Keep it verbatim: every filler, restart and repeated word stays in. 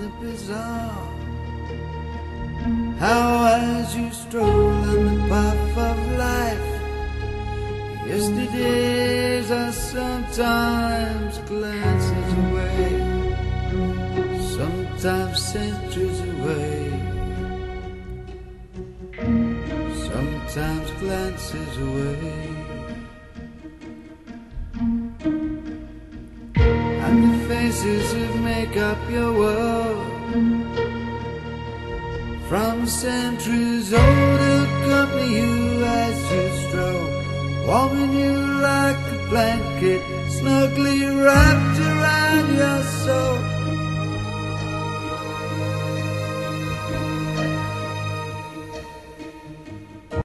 the bazaar. How as you stroll on the path of life, yesterdays are sometimes glances away, sometimes centuries away, sometimes glances away. And the faces that make up your world, from centuries old, accompany you as you stroll, warming you like a blanket snugly wrapped around your soul.